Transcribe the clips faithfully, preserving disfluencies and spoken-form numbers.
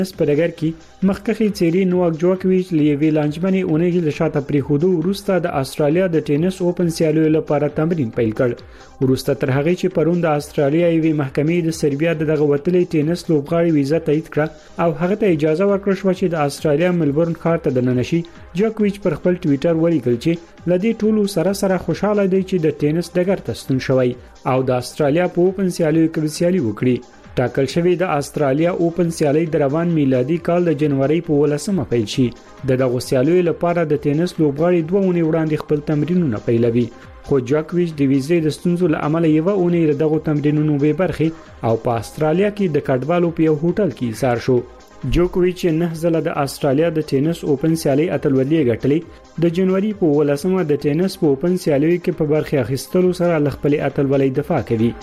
سپرګر کی مخکخي چيري نوواک جوکويچ لیوی لانجمنې اونۍ له شاته پریخودو وروسته د استرالیا د ټینس اوپن سیالیو لپاره تمرین پیل کړ وروسته تر هغه چې پرون د استرالیا یوې محکمې د سربیا دغه وتلې ټینس لوبغاړي ویزه تایید کړه او هغه ته اجازه ورکړه شو چې د استرالیا ملبورن ښار ته دننشي جوکويچ پر خپل ټوئیټر ولیکل چې لدې ټولو سره سره خوشاله دی چې د ټینس ډګر ته ستون شوی او د استرالیا په اوپن سیالیو کې سیالي وکړي ټاکل شوی د استرالیا اوپن سیالي د روان میلادي کال د جنوري په ولسمه پیل شي د دغه سیالیو لپاره د ټینس لوبغاړي دوه اونۍ وړاندې خپل تمرینونه پیلوي خو جوکويچ د ویزې د ستونزو له امله یو اونۍ دغه تمرینونو به برخه او په استرالیا کې د کډوالو په یو هوټل کې ایثار شو جوکويچ نه ځله د استرالیا د ټینس اوپن سیالي اتلولي ګټلې د جنوري په ولسمه د ټینس په اوپن سیالیو کې په برخه اخیستلو سره ل خپل اتلولي دفاع کوي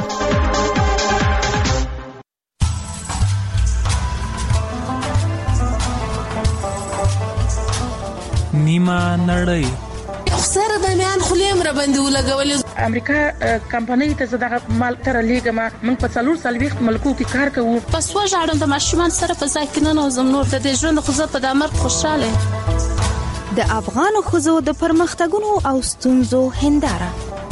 نیمه نړۍ سره د میان خلیم را باندې ولګولې امریکا کمپنۍ ته زده مال تر لیګما من په څلور سالويخت ملکو کې کار کوو پس وژاړم د ماشومان سره په ځای کې نه نوزم نور د ژوند خو زه په دامر خوشاله د افغان خوځو د پرمختګونو او ستونزو هنداره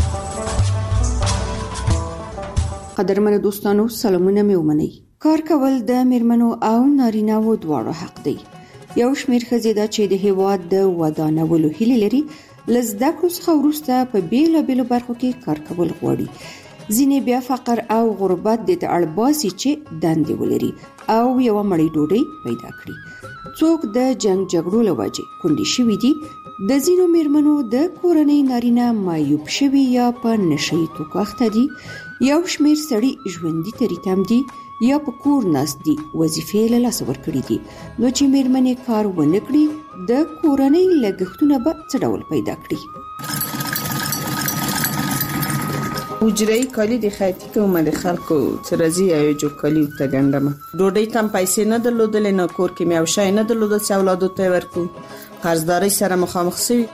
قدرمن دوستانو سلامونه مې ومنئ کار کول د میرمنو او نارینه‌و دواړو حق دی یو شمېر ښځې دا چې د هیواد د ودانولو هیله لري لزده کړو څخه وروسته په بیلابیلو برخو کې کار کول غواړي ځینې بیا فقر او غربت د اړ باسي چې دندې ولري او یو مړی ډوډۍ پیدا کړي څوک د جنگ جګړو له وجې کونډې شوي دي د ځینو میرمنو د کورنۍ نارینه معیوب شوي یا په نشي توکو اخته دي یو شمېر سړي ژوندي تریتم دي یا په کور ناست دي وظیفې له لاسه ورکړي دي نو چې میرمنې کار ونه کړي د کورنۍ لګښتونه به څه ډول پیدا کړي اجرای کالی د خیاطی کومه د خلکو ترازی او جو کالی ته ګندمه ډوډۍ تم پیسې نه درلودلې نه کور کې مې او شای نه درلود چې اولادو ته ورکو قرضداري سره مخامخ شوي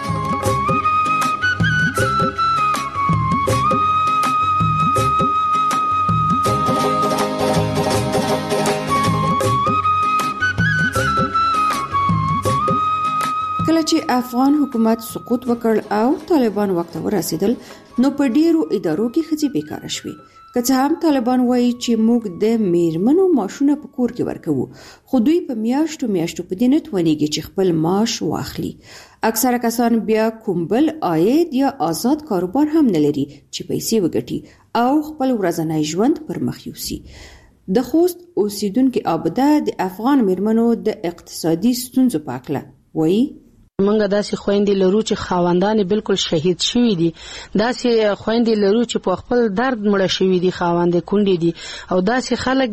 چې افغان حکومت سقوط وکړ او طالبان وخت ورسېدل نو په ډیرو ادارو کې خځې بیکاره شوې که څه هم طالبان وایي چې موږ د میرمنو معاشونه په کور کې ورکوو خو دوی په میاشتو میاشتو په دې نه توانېږي چې خپل معاش واخلي اکثره کسان بیا کوم بل عاید یا آزاد کاروبار هم نه لري چې پیسې وګټي او خپل ورځنی ژوند پر مخ یوسي د خوست اوسیدونکو عابده د افغان میرمنو د اقتصادي ستونزو په اړه وایي منګه داسې خويندې لرو چې خاوندان بالکل شهید شوي دي داسې خويندې لرو چې په خپل درد مړه شوي دي خاوند کونډې دي او داسې خلک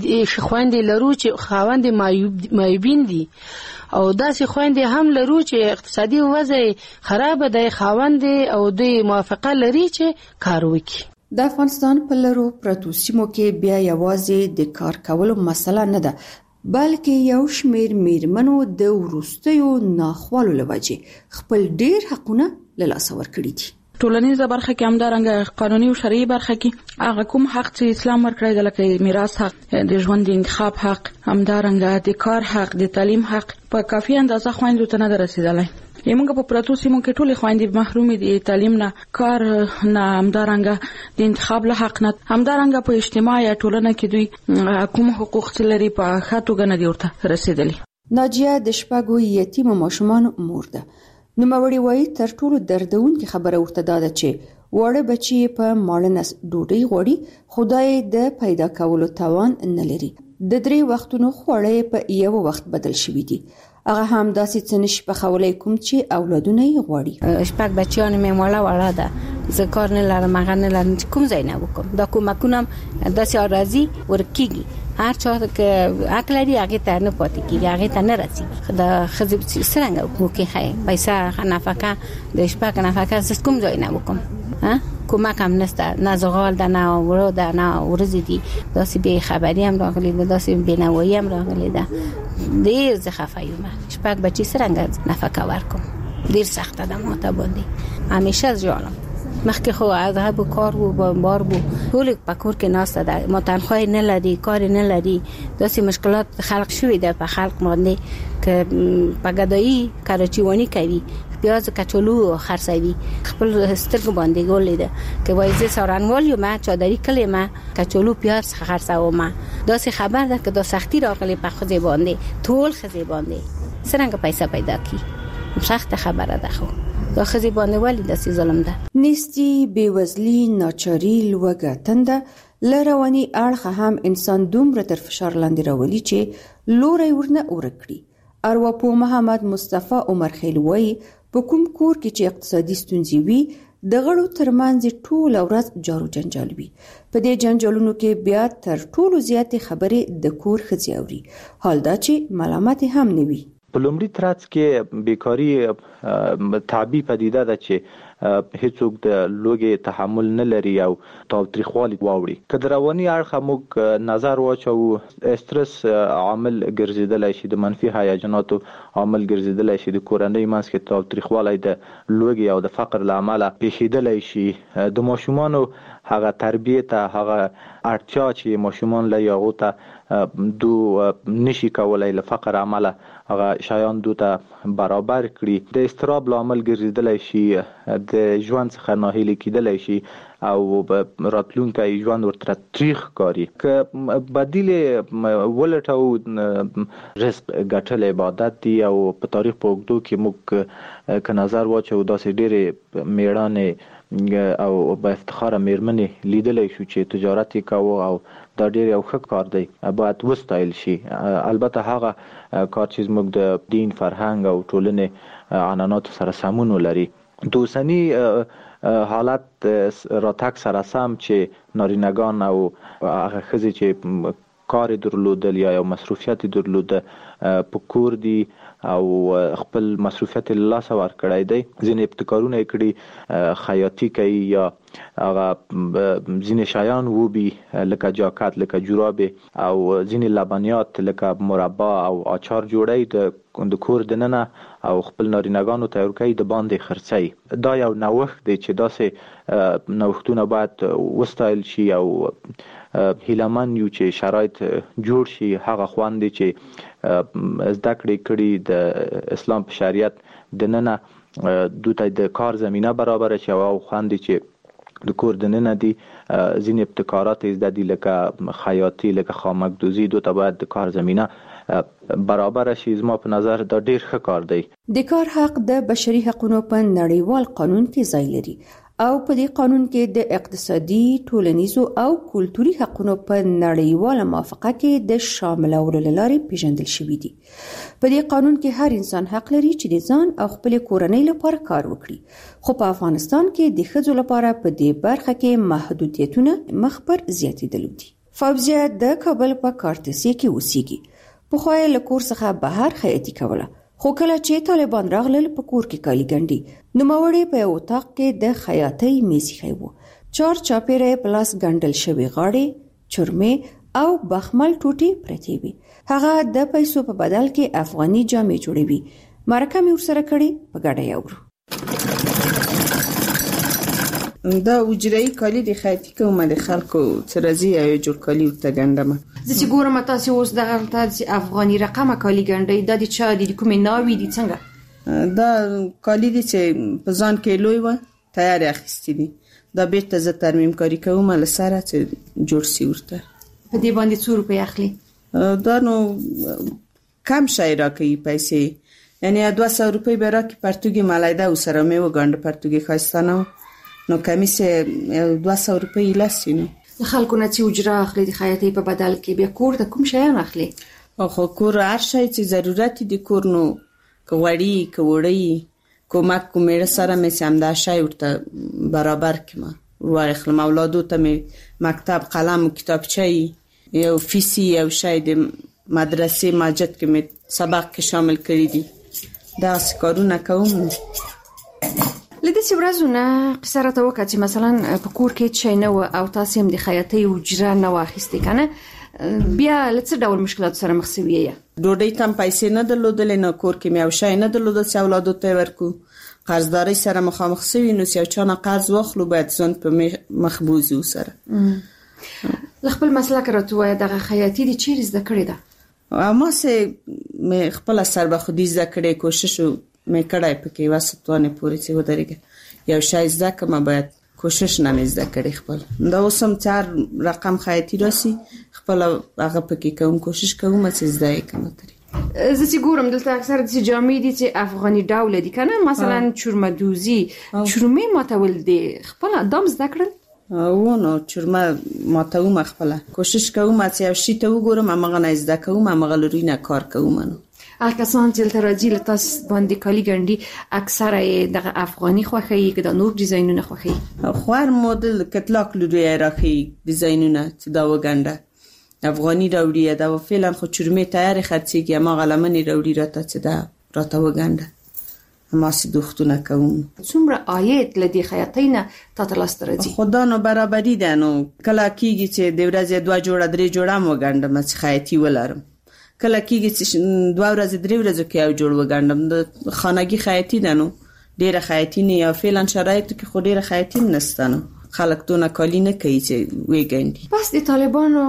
خويندې لرو چې خاوند معیوب معیوبین دي او داسې خويندې هم لرو چې اقتصادي وضع خراب دی خاوند او د موافقه لري چې کار وکړي د افغانستان په لرو پرتو سیمو کې بیا یوازې د کار کولو مسله نه ده بلکې یو شمیر میرمنو د وروستیو ناخوالو لوجې خپل ډیر حقونه له لاسه ورکړي دي ټولنیزه برخه کې همدارنګه قانوني او شرعي برخه کې هغه کوم حق چې اسلام ورکړی دی لکه میراث حق د ژوند د انتخاب حق همدارنګه د کار حق د تعلیم حق په کافي اندازه خويندو ته نه رسیدلی یمنګ په پراتو سیمو کې ټولې خويندې محروم دي تعلیم نه کار نه همدارنګه د انتخاب له حق نه همدارنګه په اجتماعي ټولنه کې دوی کوم حقوق لري په خاطو غنه دي ورته رسیدلی ناجیه د شپږو یتیم ماشومان مور ده نو موري وای تر ټولو دردونکې خبره ورته ده چې وړه بچي په مالنس ډوډۍ غوړي خدای د پیدا کولو توان نه لري د درې وختونو خوړې په یو وخت بدل شوې دي هغه هم داسې څه نشي په خولای کوم چې اولادونه یې غوړي شپږ بچیان مې مولا وړه ده زه کار نه لرم هغه نه لرم کوم ځای نه وکم دا کومکونم داسې راځي ورکیږي هر چا که عقل لري هغه ته نه پاتې کیږي هغه ته نه رسیږي دا خزب سرنګ وکي خای پیسې نفقه د شپږ نفقه ز کوم ځای نه وکم ها کومک هم نسته نه زغال ده نه ورو ده نه ورزي دي داسې به خبري هم راغلي ده داسې بنوي هم راغلي ده ډیر زه خفه یم شپږ بچی سرنګ نفقه ورکوم ډیر سخت ده ماته باندې همیشه ځوانم مخکې خو هغه به کار وو بمبار وو ټول په کور کې ناسته ده ما تنخواه نه لري کار نه لري داسې مشکلات خلق شوي ده په خلق باندې که په ګدایي کراچیوانی کوي پیاز کچالو خرڅوي خپل سترګ باندې ګولې ده که وایي زه سارنوال یم چادری کلی ما کچالو پیاز خرڅوم داسې خبر ده که دا سختی راغلی په خو باندې ټول خزي باندې څنګه پیسې پیدا کی سخت خبره ده خو دا خزي باندې ولی داسې ظلم ده نستی بیوزلی ناچاری لوګه تنده لروانی اړخ هم انسان دومره تر فشار لاندې راولي چې لوري ورنه اورکړي ارواپو محمد مصطفی عمر خیلوی په کوم کور کې چې اقتصادي ستونزې وي د غړو ترمنځ ټول ورځ جارو جنجال وي په دې جنجالونو کې بیا تر ټولو زیاتې خبرې د کور ښځې اوري حال دا چې ملامت هم نه وي په لومړي ترڅ کې بیکاری تعبي پدیده ده چې هیڅوک د لوګي تحمل نه لري او تاوتریخوالي واوړي که د رواني اړخ موږ نظر واچو استرس عامل ګرځیدلی شي د منفي هیجاناتو عامل ګرځیدلی شي د کورنۍ منځ کې تاوتریخوالی د لوګي او د فقر له امله پیښیدلی شي د ماشومانو هغه تربیه ته هغه اړتیا چې ماشومان له یاغو ته دو نشي کولای له فقر عمله هغه شایان دو ته برابر کړي د استراب لامل ګرځیدلی شي د ژوند څخه ناهیلي کېدلی شي او راتلونکی ژوند ورته تریخ کاری که بدیل ولټو رزق ګټل عبادت دی او په تاریخ په اوږدو کې موږ که نظر واچو داسې ډېرې میړانې او با افتخار میرمنې لیدلی شو چې تجارت یې کاوه او دا ډېر یو ښه کار دی باید وستایل شي البته هغه کار چې زموږ د دین فرهنګ او ټولنې عنعناتو سره سمون ولري د اوسني حالت راتګ سره سم چې نارینه‌ګان او هغه ښځې چې کار درلودل یا یو مصروفیت درلوده په کور دي او خپل مصروفیت له لاسه ورکړی دی ځینې ابتکارونه یې کړي خیاطي کوي یا هغه ځینې شیان وبي لکه جاکټ لکه جورابې او ځینې لبنیات لکه مربا او اچار جوړی د کور دننه او خپل نارینه‌ګانو ته ورکوي د باندې خرڅوي دا یو نوښت دی چې داسې نوښتونه باید وستایل شي او هیلهمن یو چې شرایط جوړ شي هغه خوند دی چې زده کړې کړي د اسلام په شریعت دننه دوی ته د کار زمینه برابر شي او خوند دی چې د کور دننه دي ځینې ابتکارات زده دي لکه خیاطي لکه خامکدوزي دوی ته باید د کار زمینه برابر شي زما په نظر دا ډیر ښه کار دی د کار حق د بشري حقوقو په نړیوال قانون کې ځای لري او په دې قانون کې د اقتصادي ټولنیزو او کلتوري حقوقو په نړیواله موافقه کې د شاملولو لارې پیژندل شوې دي په دې قانون کې هر انسان حق لري چې د ځان او خپل کورنۍ لپاره کار وکړي خو په افغانستان کې د ښځو لپاره په دې برخه کې محدودیتونه مخ پر زیاتېدل دي فوزیه د کابل په کارتسي کې اوسېږي په خو یې له کور څخه بهر خیاطي کوله خو کله چې طالبان راغلل په کور کې کالي ګنډي نو ماوړې په یو اتاق کې د خیاطۍ میز ایښی و چار چاپیره پلاس ګنډل شوي غاړې چرمې او بخمل ټوټې پرتې وي هغه د پیسو په بدل کې افغاني جامې جوړوي مرکه مې ورسره کړې په ګډه یاورو دا وجرای کالی د خیاطۍ کوم د خلکو ترازی او جوړ کالی ورته ګنډم زه چې ګورم تاسو اوس دغه تاسو افغاني رقمه کالی ګنډي د دې چا د کومې ناوی دي څنګه دا کالی دي چې په ځان کې لوی و تیار اخیستي دي دا بیرته زه ترمیم کاری کوم له سره چې جوړ سی ورته په دې باندې څو روپۍ اخلي دا نو کم شای راکوي پیسې یعنی دوه سوه روپۍ به راکړي پرتوګي مالیده او سره مې وګنډه پرتوګي ښایستانه نو کمیسه دوه سوه روپۍ لاسي نو خلکو نه چې اجره اخلي د خیاطۍ په بدل کې بیا کور ته کوم شیان اخلي خو کور هر شی چې ضرورت دي کور نو کوړی کوړی کومک کومې سره مې سم دا شی ورته برابر کما ورخل اولادو ته مې مکتب قلم او کتابچه یو فیسی یو شی د مدرسې ماجد کې مې سبق کې شامل کړی دي دا کارونه کوم لدې څورازونه قصه راته وکړه چې مثلا په کور کې چای نه و او تاسو هم د خیاطۍ اجره نه واخیستې کنه بیا لڅ ډول مشکلات سره مخ شوی یا ډوډۍ تم پیسې نه درلودل نه کور کې مې او شای نه درلودل چې اولادو ته ورکو قرضداري سره مخامخ سوي نو یو چا نه قرض واخلو باید ځان په مخبوزو سره. خپل مسلک راته وای دغه خیاطي دي چیرې زده کړې ده؟ ما سه مې خپل سر به خودي زده کړې کوشش مې کړای پکې واسطونه پوری چې ودرېږي یو شای زده کوم باید کوشش نه مې زده کړې خپل دا اوسم چار رقم خیاطي راسي خپل هغه پکې کوم کوشش کوم چې زده کوم ترې. زه چې ګورم دلته اکثر د جامې دي چې افغاني ډول دي کنه مثلا چورمدوزي چورمې ماتول دي خپل دام زده کړل ونه چورمه ماتوم خپل کوشش کوم چې یو شی ته وګورم هغه نه زده کوم هغه لوري نه کار کوم نو هغه کسان چې تر راځي لته باندې کالی ګنډي اکثر د افغاني خوخي که د نور ډیزاینونه خوخي خوار مدل کتلاک لوري راخي ډیزاینونه چې دا وګنده افغاني راوړي دا فعلا خو چورمه تیار خرڅيږي ما غلمني راوړي راته چې دا راته وګنده ما سي دوختونه کوم. څومره آیت لدی خیاطینه تاسو لاس راځي خدا نو برابرۍ ده نو کله کیږي چې د ورځې دوه جوړه درې جوړه وګنډم چې خیاطي ولرم کله کیږي چې دوه ورځې درې ورځې کې یو جوړ وګنډم د خانګي خیاطي ده نو ډیره خیاطي نه یا فعلا شرایط کې خو ډیره خیاطي نستنه خلک دونه کالی نه کوي چې وګنډي. بس د طالبانو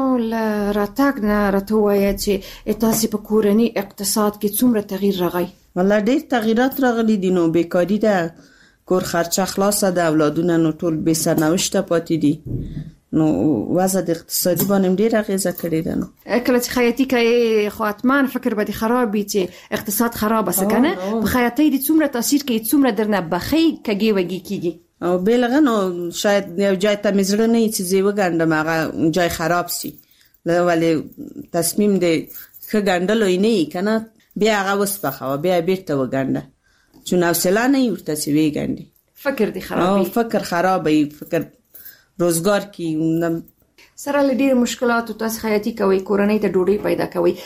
لراتګ نه راتوي چې تاسو په کورنی اقتصاد کې څومره تغییر راغی؟ والله ډیر تغیرات راغلي دي نو بیکاری ده کور خرچه خلاصه ده اولادونه نو ټول به سرنوشت پاتې دي نو وضع د اقتصادي باندې ډیر اغیزه کړې ده نو کله چې خیاطي کوي خو اتمان فکر به خرابې چې اقتصاد خراب وسکنه په خیاطي دي څومره تاثیر کوي څومره درنه بخي کګي وږي کیږي او بلغه نو شاید یو ځای ته مزړه نه چې زی وګنډم هغه ځای خراب سي لولې تصمیم دی ښه ګنډلو نه کنه بیا هغه وسپخه بیا بیرته وګنډه چون حوصله نه ورته چې وګنډي فکر دی خرابې فکر خرابې فکر روزګار کی سره لډیر مشکلات او تاسو خیاطي کوي کورنۍ ته ډوډۍ پیدا کوي